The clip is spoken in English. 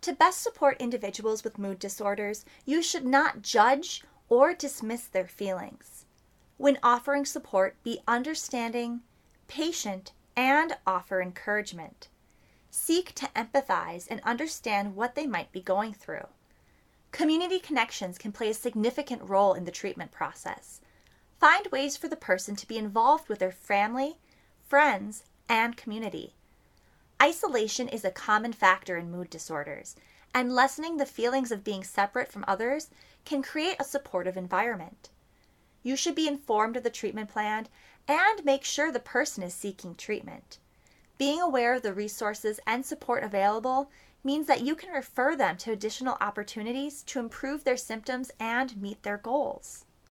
To best support individuals with mood disorders, you should not judge or dismiss their feelings. When offering support, be understanding, patient, and offer encouragement. Seek to empathize and understand what they might be going through. Community connections can play a significant role in the treatment process. Find ways for the person to be involved with their family, friends, and community. Isolation is a common factor in mood disorders, and lessening the feelings of being separate from others can create a supportive environment. You should be informed of the treatment plan and make sure the person is seeking treatment. Being aware of the resources and support available means that you can refer them to additional opportunities to improve their symptoms and meet their goals.